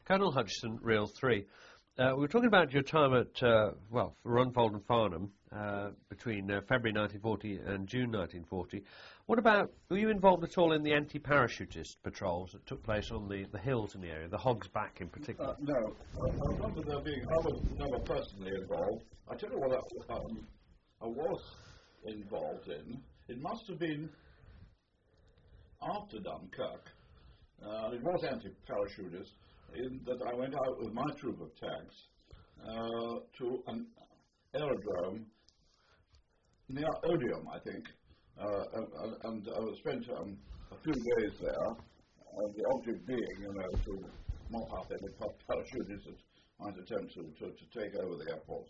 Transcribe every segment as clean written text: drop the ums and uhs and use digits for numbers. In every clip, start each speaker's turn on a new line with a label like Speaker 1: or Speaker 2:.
Speaker 1: Colonel Hutchison, Reel 3. We were talking about your time at, Runfold and Farnham between February 1940 and June 1940. What about, were you involved at all in the anti-parachutist patrols that took place on the hills in the area, the Hog's Back in particular?
Speaker 2: No. I remember there being, I was never personally involved. I tell you what I was involved in. It must have been after Dunkirk. It was anti-parachutist. In that I went out with my troop of tanks to an aerodrome near Odium, I think, and I spent a few days there. The object being, to mop up any parachutists that might attempt to take over the airport.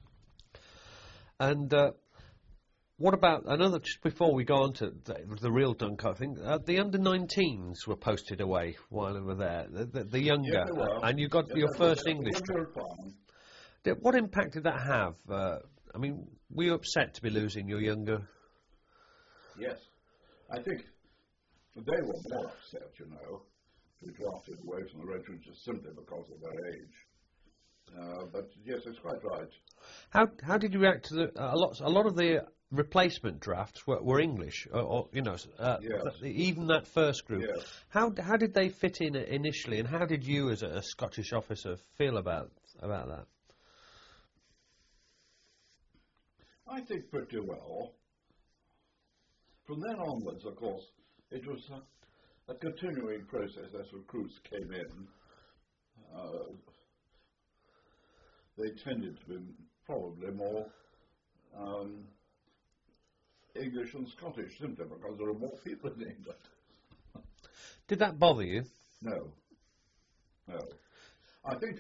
Speaker 1: And what about another? Just before we go on to the real Dunkirk thing, the under-19s were posted away while they were there. The younger,
Speaker 2: yes, they were.
Speaker 1: And you got your first English trip. What impact did that have? I mean, were you upset to be losing your younger?
Speaker 2: Yes, I think they were more upset, to be drafted away from the regiment just simply because of their age. But yes, it's quite right.
Speaker 1: How did you react to a lot of the replacement drafts were English,
Speaker 2: yes.
Speaker 1: Even that first group.
Speaker 2: Yes.
Speaker 1: How did they fit in initially, and how did you, as a Scottish officer, feel about that?
Speaker 2: I think pretty well. From then onwards, of course, it was a continuing process as recruits came in. They tended to be probably more English and Scottish, simply because there are more people in England.
Speaker 1: Did that bother you?
Speaker 2: No. I think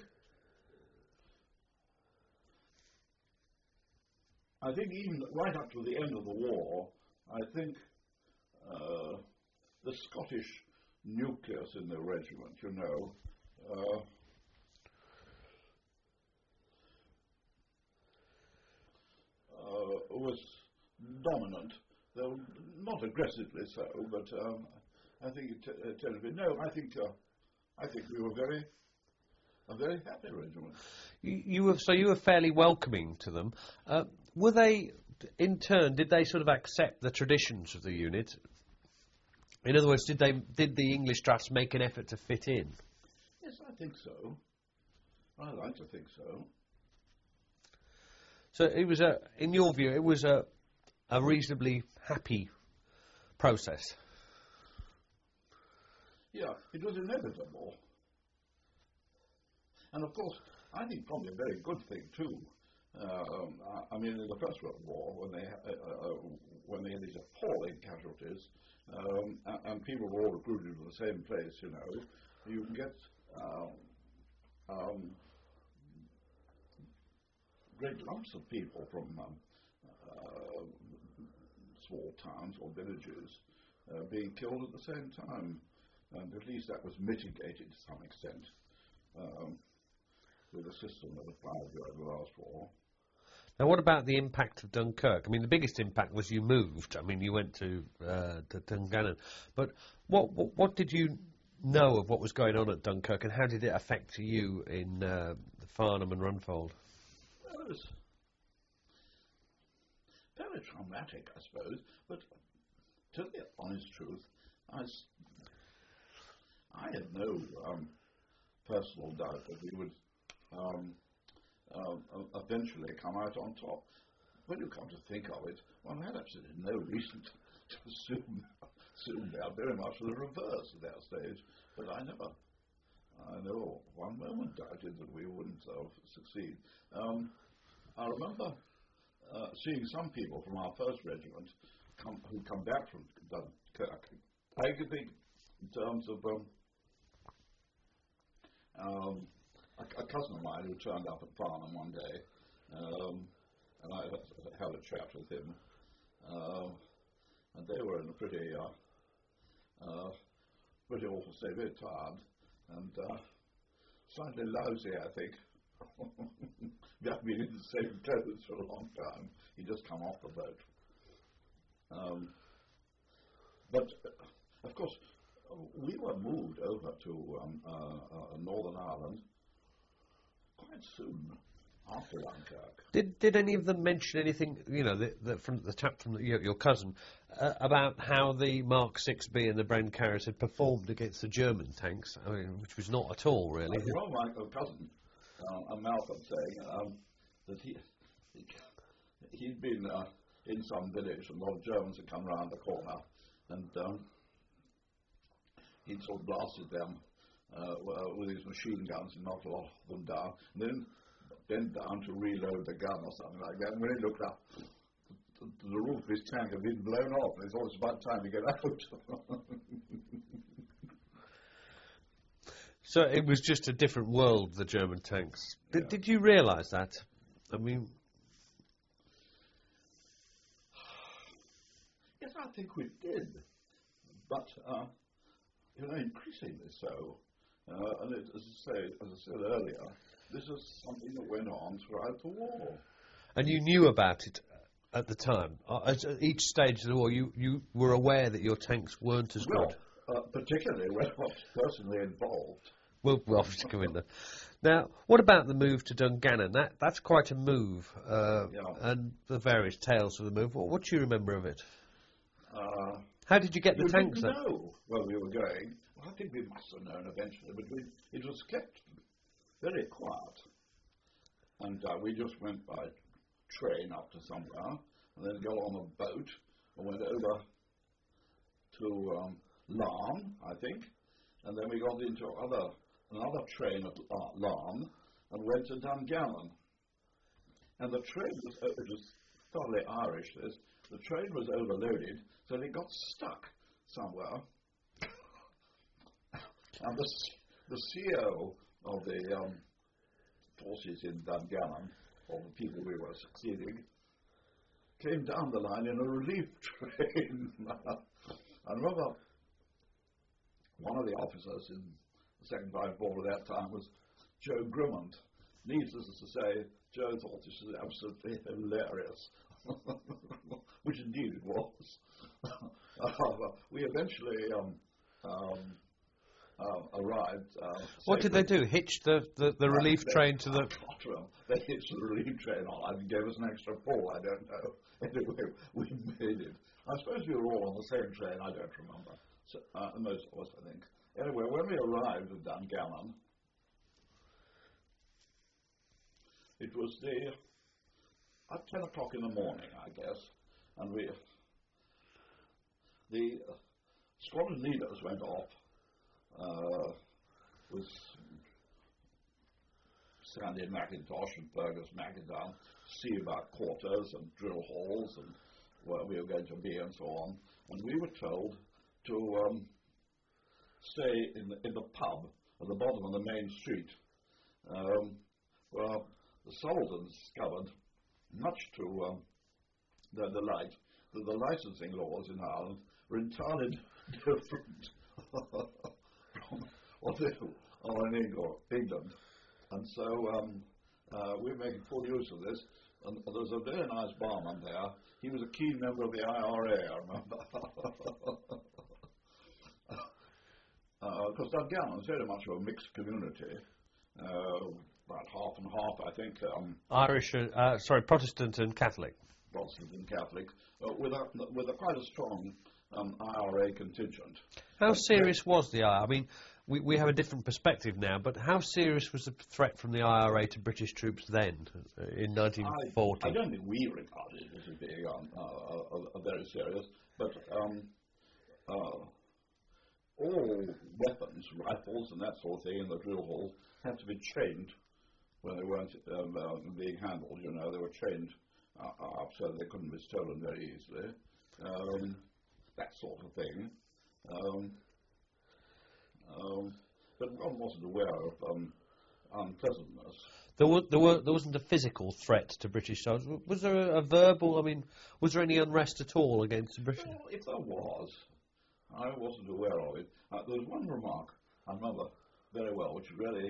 Speaker 2: even right up to the end of the war, I think the Scottish nucleus in the regiment, was dominant, though not aggressively so, but I think it tended to be. No, I think we were a very happy regiment.
Speaker 1: You were fairly welcoming to them. Were they, in turn, did they sort of accept the traditions of the unit? In other words, did the English drafts make an effort to fit in?
Speaker 2: Yes, I think so. I like to think so.
Speaker 1: So it was in your view, it was a reasonably happy process.
Speaker 2: Yeah, it was inevitable. And of course, I think probably a very good thing too. I mean, in the First World War, when they had these appalling casualties, and people were all recruited to the same place, you can get great lumps of people from small towns or villages being killed at the same time. And at least that was mitigated to some extent with the system that applied during the last war.
Speaker 1: Now, what about the impact of Dunkirk? I mean, the biggest impact was you moved. I mean, you went to Dungannon. But what did you know of what was going on at Dunkirk, and how did it affect you in Farnham and Runfold?
Speaker 2: Well, it was very traumatic, I suppose. But to tell the honest truth, I had no personal doubt that we would eventually come out on top. When you come to think of it, one had absolutely no reason to assume that, very much the reverse at that stage. But I never one moment doubted that we wouldn't succeed. I remember seeing some people from our first regiment who come back from Dunkirk. I could think in terms of a cousin of mine who turned up at Farnham one day, and I had a chat with him, and they were in a pretty awful state, very tired, and slightly lousy, I think. We haven't been in the same clothes for a long time. He just come off the boat. But, of course, we were moved over to Northern Ireland Ireland quite soon after Dunkirk.
Speaker 1: Did any of them mention anything, you know, from the chap from your cousin, about how the Mark 6B and the Bren carriers had performed against the German tanks? I mean, which was not at all, really.
Speaker 2: Well, my cousin, Malcolm, saying that he'd been in some village and a lot of Germans had come round the corner and he'd sort of blasted them with his machine guns and knocked a lot of them down. And then bent down to reload the gun or something like that. And when he looked up, the roof of his tank had been blown off, and he thought it was about time to get out.
Speaker 1: So it was just a different world, the German tanks.
Speaker 2: Yeah.
Speaker 1: Did you realise that? I mean...
Speaker 2: Yes, I think we did. But, increasingly so. And as I said earlier, this is something that went on throughout the war.
Speaker 1: And you knew about it at the time? At each stage of the war, you were aware that your tanks weren't as good?
Speaker 2: Particularly when I was personally involved.
Speaker 1: We'll obviously come in there. Now, what about the move to Dungannon? That's quite a move, and the various tales of the move. What do you remember of it? How did you get the tanks there?
Speaker 2: Know where we were going. Well, I think we must have known eventually, but it was kept very quiet. And we just went by train up to somewhere, and then got on a boat and went over to Larne, I think, and then we got into another train at Larne and went to Dungannon. And the train was, it was thoroughly Irish, this. The train was overloaded, so it got stuck somewhere. And the CEO of the forces in Dungannon, or the people we were succeeding, came down the line in a relief train. I remember one of the officers in the 2nd Flying Corps at that time was Joe Grimmond. Needless to say, Joe thought this was absolutely hilarious, which indeed it was. We eventually arrived.
Speaker 1: What did they do? Hitch the relief train to the...
Speaker 2: They hitched the relief train on and gave us an extra pull, I don't know. Anyway, we made it. I suppose we were all on the same train, I don't remember. So, most of us, I think. Anyway, when we arrived at Dungannon, it was at 10 o'clock in the morning, I guess, and the squadron leaders went off with Sandy McIntosh and Fergus McIntyre, see about quarters and drill halls and where we were going to be and so on. And we were told to stay in the pub at the bottom of the main street. Well, the Subalterns discovered, much to their delight, that the licensing laws in Ireland were entirely different from what they are in England. And so we were making full use of this. And there was a very nice barman there. He was a keen member of the IRA, I remember. Because Dungannon is very much of a mixed community. About half and half, I think.
Speaker 1: Irish, Protestant and Catholic.
Speaker 2: Protestant and Catholic, with a quite a strong IRA contingent.
Speaker 1: How serious was the IRA? I mean, we have a different perspective now, but how serious was the threat from the IRA to British troops then, in 1940?
Speaker 2: I don't think we regarded it as being very serious, but all weapons, rifles and that sort of thing in the drill halls had to be chained when they weren't being handled. You know, they were chained up so they couldn't be stolen very easily. That sort of thing. But one wasn't aware of unpleasantness.
Speaker 1: There wasn't a physical threat to British soldiers. Was there a verbal? I mean, was there any unrest at all against the British?
Speaker 2: Well, if there was, I wasn't aware of it. There was one remark I remember very well, which really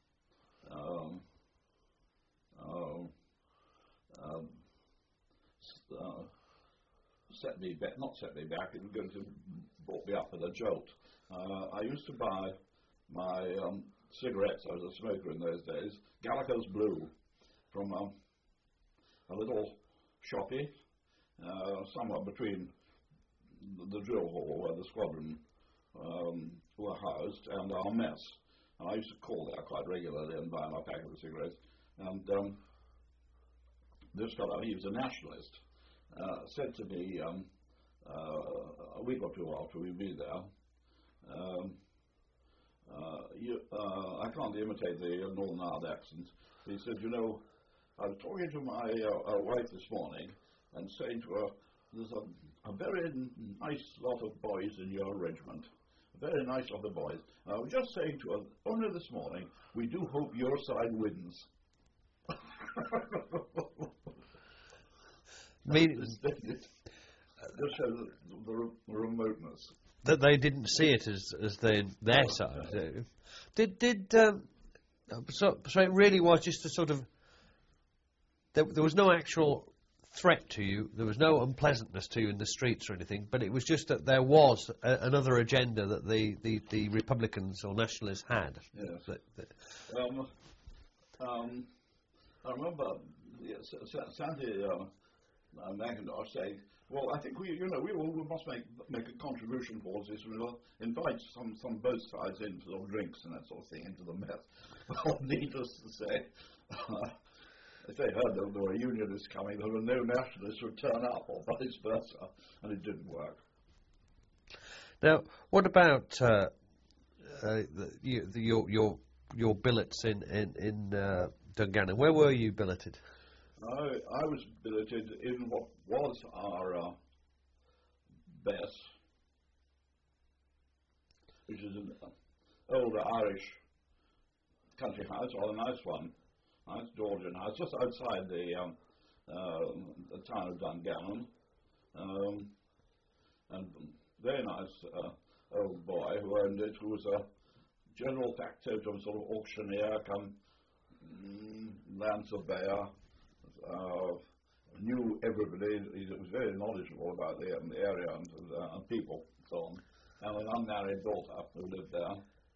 Speaker 2: set me back. Not set me back. It brought me up with a jolt. I used to buy my cigarettes. I was a smoker in those days. Gallico's Blue from a little shoppy somewhere between the drill hall where the squadron were housed and our mess. And I used to call there quite regularly and buy my packet of cigarettes. And this fellow, he was a nationalist, said to me a week or two after we'd been there, I can't imitate the Northern Ireland accent. He said, you know, I was talking to my wife this morning and saying to her, there's a very nice lot of boys in your regiment. A very nice lot of boys. I was just saying to her, only this morning, we do hope your side wins. Just shows the remoteness.
Speaker 1: That they didn't see it as their side. So it really was just a sort of. There was no actual threat to you. There was no unpleasantness to you in the streets or anything. But it was just that there was another agenda that the Republicans or Nationalists had.
Speaker 2: Yes. I remember Sandy McIntosh saying, "Well, I think we must make a contribution towards this. We'll invite some both sides in for drinks and that sort of thing into the mess." Well, needless to say, if they heard that there were unionists coming, there were no nationalists who would turn up, or vice versa, and it didn't work.
Speaker 1: Now, what about your billets in Dungannon? Where were you billeted?
Speaker 2: I was billeted in what was our Bess, which is an old Irish country house, or a nice one, nice Georgian house, just outside the town of Dungannon, and very nice old boy who owned it, who was a general factotum, sort of auctioneer, come land surveyor. Knew everybody. He was very knowledgeable about the area and people and so on. And an unmarried daughter who lived there.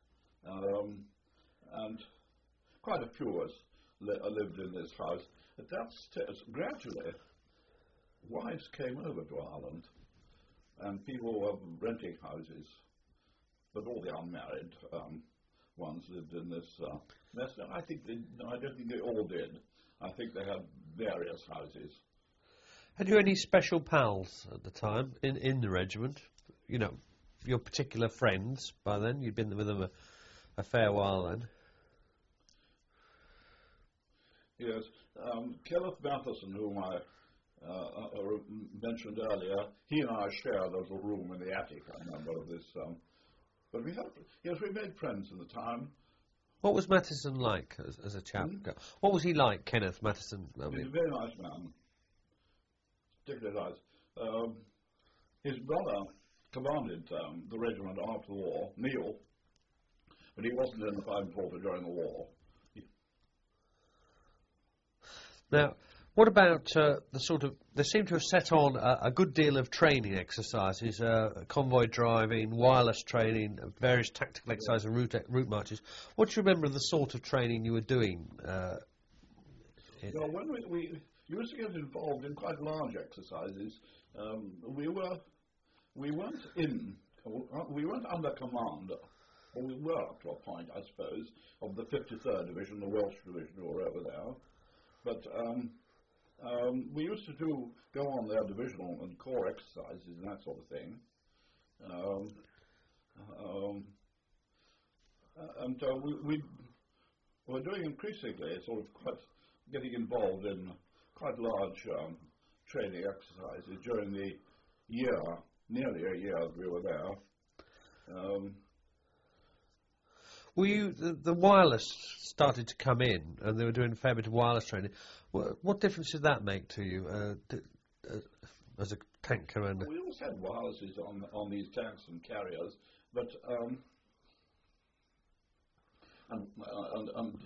Speaker 2: And quite a few of us lived in this house. At that stage, gradually, wives came over to Ireland, and people were renting houses, but all the unmarried ones lived in this nest. I don't think they all did. I think they had various houses.
Speaker 1: Had you any special pals at the time in the regiment? You know, your particular friends by then? You'd been with them a fair while then.
Speaker 2: Yes. Kenneth Matheson, whom I mentioned earlier, he and I shared a little room in the attic, I remember, of this. But we made friends at the time.
Speaker 1: What was Matheson like as a chap? What was he like, Kenneth Matheson?
Speaker 2: He was a very nice man, particularly nice. His brother commanded the regiment after the war, Neil, but he wasn't in the 540 during the war.
Speaker 1: Now, what about the sort of... They seem to have set on a good deal of training exercises, convoy driving, wireless training, various tactical exercises and route marches. What do you remember of the sort of training you were doing?
Speaker 2: Well, when we used to get involved in quite large exercises, we weren't under command, or we were up to a point, I suppose, of the 53rd Division, the Welsh Division, who were over there. But we used to go on their divisional and corps exercises and that sort of thing. We were doing increasingly sort of quite getting involved in quite large training exercises during the year, nearly a year that we were there.
Speaker 1: Were you, the wireless started to come in, and they were doing a fair bit of wireless training. What difference did that make to you as a tank commander?
Speaker 2: We always had wirelesses on these tanks and carriers, but and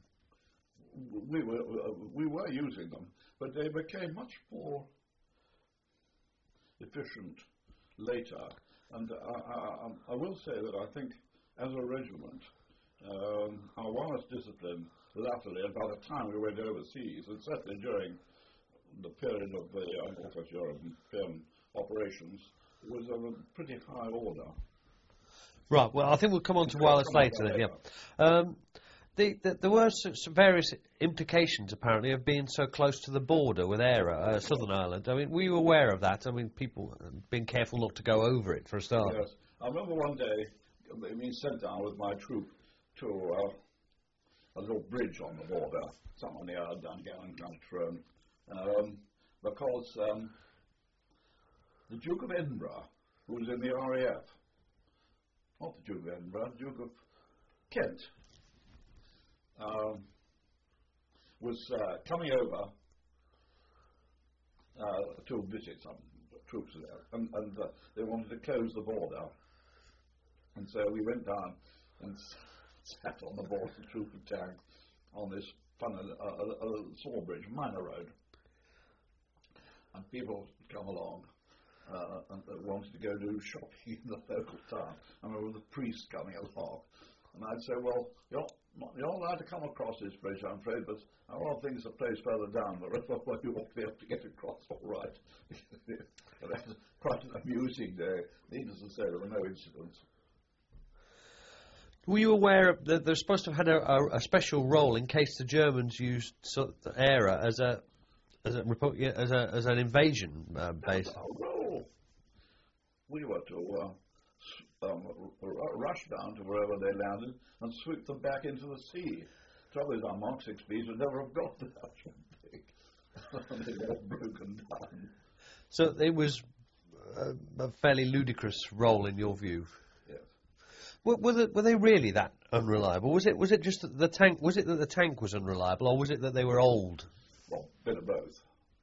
Speaker 2: we were using them, but they became much more efficient later. And I will say that I think, as a regiment, our wireless discipline latterly, and by the time we went overseas, and certainly during the period of the Northwest European operations, was of a pretty high order.
Speaker 1: Right, well, I think we'll come on to wireless later then, yeah. There were some various implications, apparently, of being so close to the border with ERA, Southern Ireland. I mean, were you aware of that? I mean, people being careful not to go over it, for a start.
Speaker 2: Yes. I remember one day being sent down with my troop to a little bridge on the border, somewhere near Dungannon, County, because the Duke of Edinburgh, who was in the RAF, not the Duke of Edinburgh, the Duke of Kent, was coming over to visit some troops there, and they wanted to close the border. And so we went down and sat on the border troop tank on this small bridge, minor road. And people would come along and wanted to go do shopping in the local town. I remember the priest coming along. And I'd say, well, you're allowed to come across this bridge, I'm afraid, but our other things are placed further down the river where you won't be able to get across all right. That was quite an amusing day. Needless to say, there were no incidents.
Speaker 1: Were you aware that they're supposed to have had a special role in case the Germans used ERA as an invasion base?
Speaker 2: Well, we were to rush down to wherever they landed and sweep them back into the sea. Trouble is, our Mark 6Bs would never have got that, I should think. They'd all broken down.
Speaker 1: So it was a fairly ludicrous role in your view.
Speaker 2: Yes.
Speaker 1: Were they really that unreliable? Was it just that the tank? Was it that the tank was unreliable, or was it that they were old?
Speaker 2: Well, bit of both.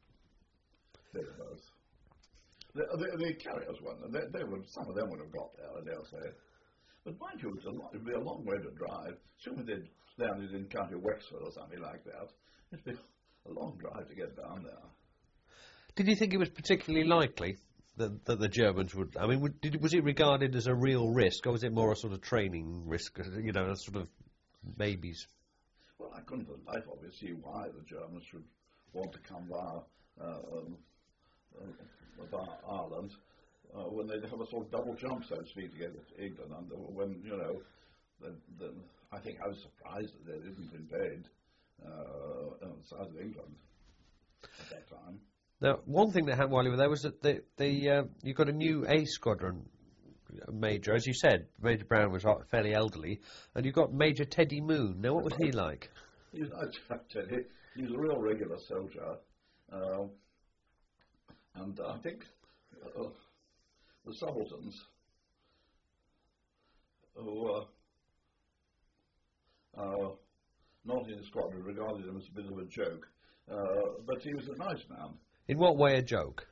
Speaker 2: The carriers weren't. They would. Some of them would have got there, I dare say. But mind you, it'd be a long way to drive. Assuming they'd landed in County Wexford or something like that, it'd be a long drive to get down there.
Speaker 1: Did you think it was particularly likely that the Germans would? I mean, was it regarded as a real risk, or was it more a sort of training risk? You know, a sort of maybes.
Speaker 2: Well, I couldn't for life of it see why the Germans should want to come via Ireland when they'd have a sort of double jump, so to speak, to get to England. And when, you know, I think I was surprised that they didn't invade the south of England at that time.
Speaker 1: Now, one thing that happened while you were there was that you got a new A Squadron Major. As you said, Major Brown was fairly elderly, and you got Major Teddy Moon. Now, what was he like?
Speaker 2: He was nice chap, Teddy. He was a real regular soldier. And I think the subalterns who were not in the squadron regarded him as a bit of a joke. But he was a nice man.
Speaker 1: In what way a joke?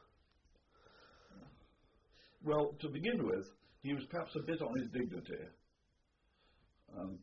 Speaker 2: Well, to begin with, he was perhaps a bit on his dignity. And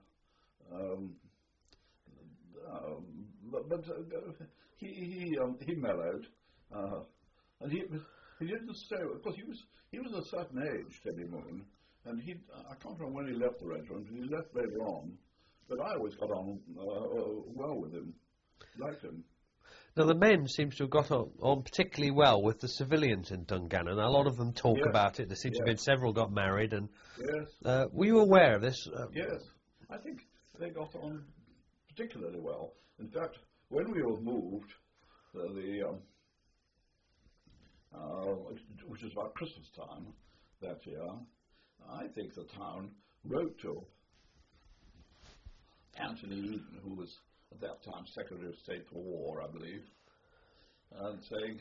Speaker 2: but he mellowed, and he didn't stay. Of course, he was a certain age, Teddy Moon, and I can't remember when he left the regiment. He left later on, but I always got on well with him, liked him.
Speaker 1: Now, the men seem to have got on particularly well with the civilians in Dungannon. A lot of them talk about it. There seems to have been several got married. And were you aware of this?
Speaker 2: Yes, I think they got on particularly well. In fact, when we were moved, which was about Christmas time that year, I think the town wrote to Anthony Eden, who was at that time Secretary of State for War, I believe, and saying,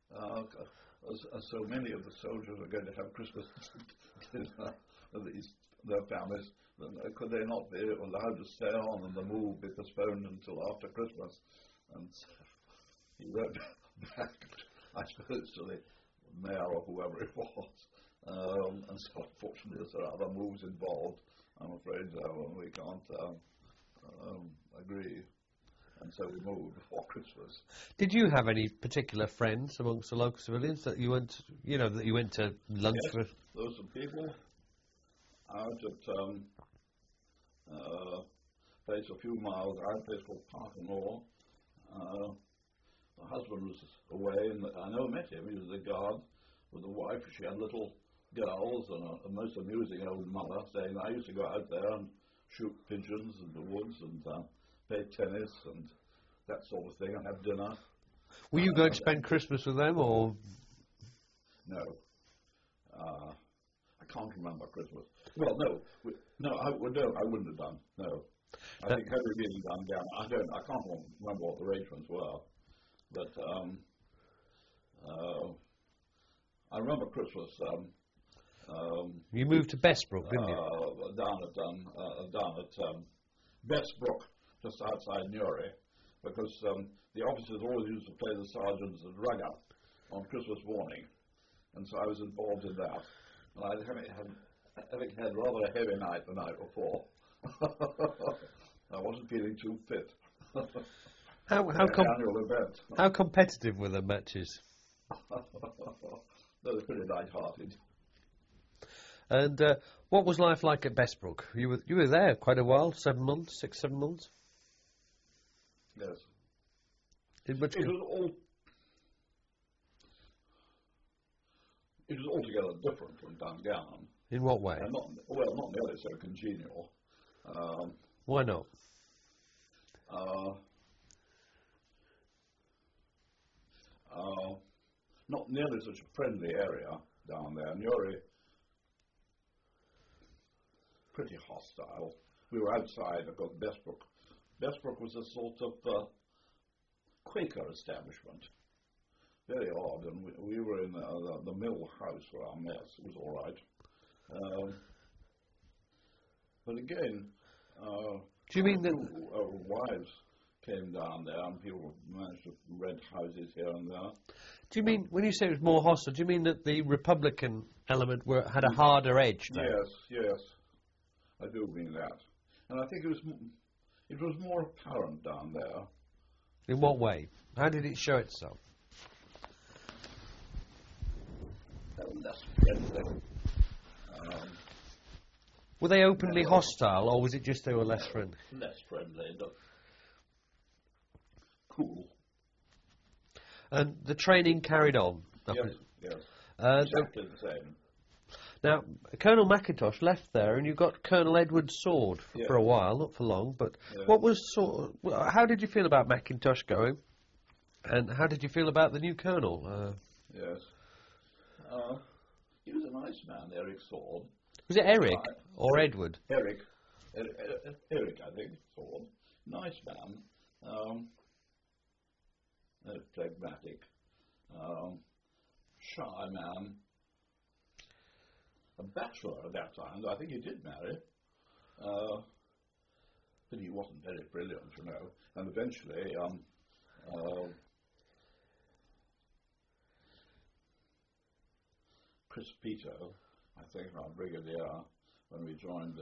Speaker 2: so many of the soldiers are going to have Christmas dinner, their families, could they not be allowed to stay on and the move be postponed until after Christmas? And he wrote back, I suppose, to the mayor or whoever it was, and so unfortunately there are other moves involved. I'm afraid we can't agree. And so we moved before Christmas.
Speaker 1: Did you have any particular friends amongst the local civilians that you went, that you went to lunch with?
Speaker 2: There were some people out at place a few miles out, a place called Parkenmore. The husband was away, and I never met him. He was the guard with the wife. She had little girls and a most amusing old mother, saying I used to go out there and shoot pigeons in the woods and play tennis and that sort of thing and have dinner.
Speaker 1: Were you going to spend Christmas with them, or?
Speaker 2: No. I can't remember Christmas. Well, no. I wouldn't have done. No. I think had we been done down, I can't remember what the arrangements were. But I remember Christmas.
Speaker 1: You moved to Bessbrook, didn't you?
Speaker 2: Down at Bessbrook, just outside Newry, because the officers always used to play the sergeants at rugger on Christmas morning, and so I was involved in that. And I having had rather a heavy night the night before, I wasn't feeling too fit. Annual event.
Speaker 1: How competitive were the matches?
Speaker 2: They were pretty light-hearted.
Speaker 1: And what was life like at Bessbrook? You were there quite a while, 7 months, 6, 7 months?
Speaker 2: Yes.
Speaker 1: It
Speaker 2: was altogether different from Dungannon.
Speaker 1: In what way?
Speaker 2: Not nearly so congenial.
Speaker 1: Why not?
Speaker 2: Not nearly such a friendly area down there. Newry, pretty hostile. We were outside of Bessbrook. Bessbrook was a sort of Quaker establishment. Very odd, and we were in the mill house for our mess. It was all right. But again,
Speaker 1: do you mean that
Speaker 2: wives came down there and people managed to rent houses here and there?
Speaker 1: Do you mean, when you say it was more hostile, do you mean that the Republican element had a harder edge there?
Speaker 2: Yes, I do mean that. And I think it was more apparent down there.
Speaker 1: In what way? How did it show itself?
Speaker 2: Less friendly.
Speaker 1: Were they openly hostile, or was it just they were less friendly?
Speaker 2: Less friendly, but cool.
Speaker 1: And the training carried on?
Speaker 2: Yes. Exactly the same.
Speaker 1: Now, Colonel Mackintosh left there, and you got Colonel Edward Sword for a while, not for long, but how did you feel about Mackintosh going, and how did you feel about the new colonel?
Speaker 2: Yes. He was a nice man, Eric Sword.
Speaker 1: Was it Eric or Edward?
Speaker 2: Eric, I think, Sword. Nice man. Phlegmatic. Shy man. A bachelor at that time. I think he did marry. But he wasn't very brilliant, you know. And eventually, Chris Peter, I think, our brigadier, when we joined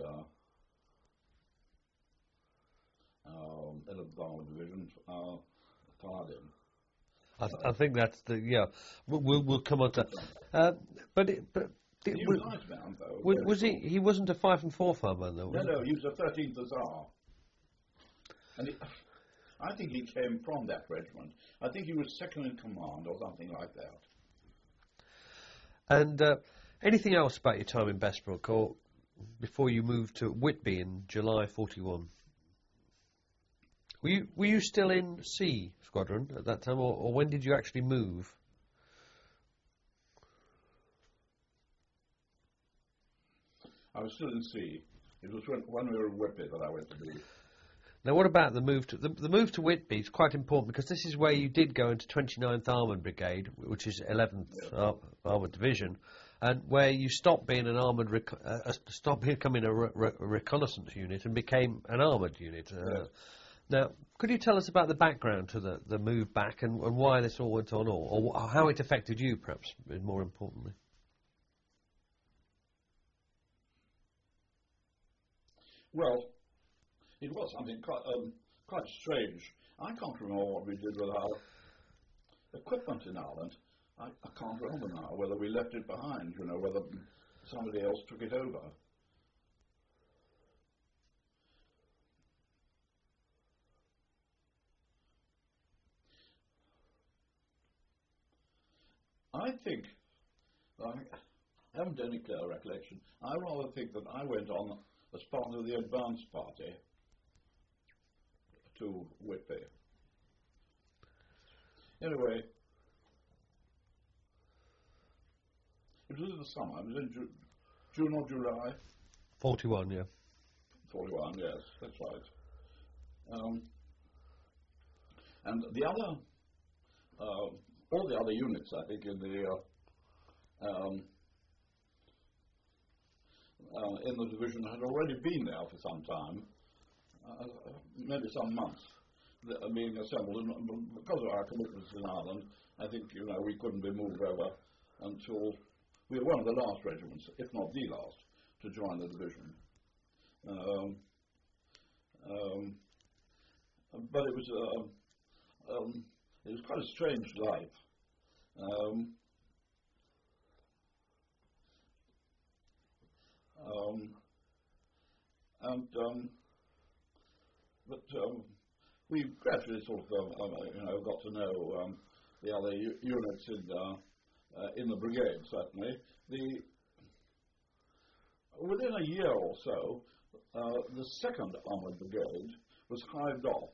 Speaker 2: 11th Armored Division, fired him.
Speaker 1: I think that's We'll come on to. But
Speaker 2: he was a nice man, though.
Speaker 1: Was he? He wasn't a 5 and 4 fireman, though.
Speaker 2: No, he was a 13th Hussar, and I think he came from that regiment. I think he was second in command or something like that.
Speaker 1: And anything else about your time in Bessbrook, or before you moved to Whitby in July 41? Were you still in C Squadron at that time, or when did you actually move?
Speaker 2: I was still in C. It was when we were in Whitby that I went to B.
Speaker 1: Now, what about the move to the move to Whitby? Is quite important because this is where you did go into 29th Armoured Brigade, which is 11th Armoured Division, and where you stopped being an armoured, stopped becoming a reconnaissance unit and became an armoured unit. Now, could you tell us about the background to the move back and why this all went on, or how it affected you, perhaps, more importantly?
Speaker 2: Well, it was something quite strange. I can't remember what we did with our equipment in Ireland. I can't remember now whether we left it behind, whether somebody else took it over. I think, I haven't any clear recollection. I rather think that I went on as part of the advance party to Whitby. Anyway, it was in the summer. It was in June or July.
Speaker 1: 41, yeah.
Speaker 2: 41, yes, that's right. And the other, all the other units, I think, in the division had already been there for some time, maybe some months, being assembled. And because of our commitments in Ireland, I think, we couldn't be moved over until we were one of the last regiments, if not the last, to join the division. But it was quite a strange life. But we gradually sort of got to know the other units in the brigade. Certainly, within a year or so, the 2nd Armoured Brigade was hived off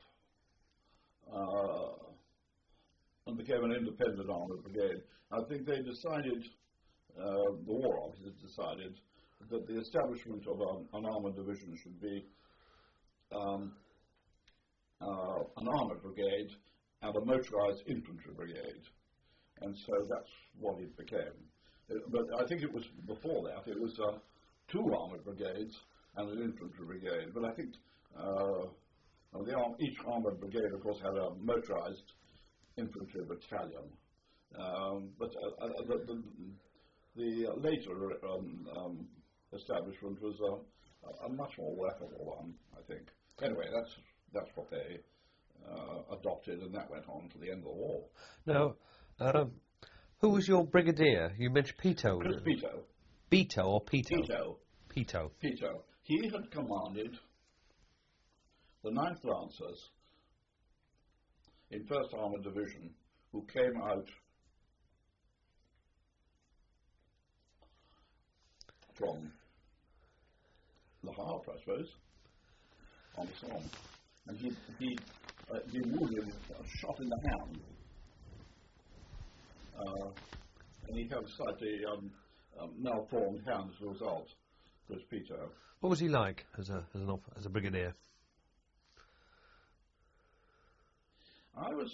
Speaker 2: and became an independent armoured brigade. I think they decided, the War Office decided, that the establishment of an armoured division should be an armoured brigade and a motorised infantry brigade. And so that's what it became. But I think it was before that, it was 2 armoured brigades and an infantry brigade. But I think each armoured brigade, of course, had a motorised infantry battalion. But the later establishment was a much more workable one, I think. Anyway, that's what they adopted, and that went on to the end of the war.
Speaker 1: Now, who was your brigadier? You mentioned Peto.
Speaker 2: Chris Peto.
Speaker 1: Beto or Peto?
Speaker 2: Peto.
Speaker 1: Peto.
Speaker 2: Peto. He had commanded the 9th Lancers in 1st Armoured Division, who came out from Le Havre, I suppose, on the Somme, and he wounded, shot in the hand, and he had a slightly malformed hand as a result. Chris Peto.
Speaker 1: What was he like as a brigadier?
Speaker 2: I was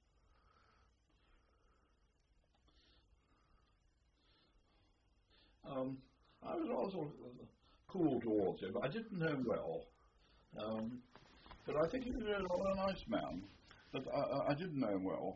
Speaker 2: also cool towards him. I didn't know him well, but I think he was a nice man. But I didn't know him well.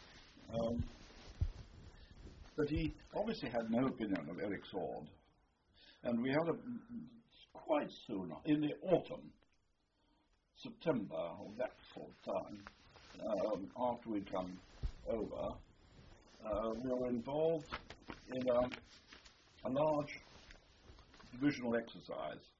Speaker 2: But he obviously had no opinion of Eric Sword, and we had quite soon in the autumn, September or that sort of time, after we'd come over, we were involved in a large divisional exercise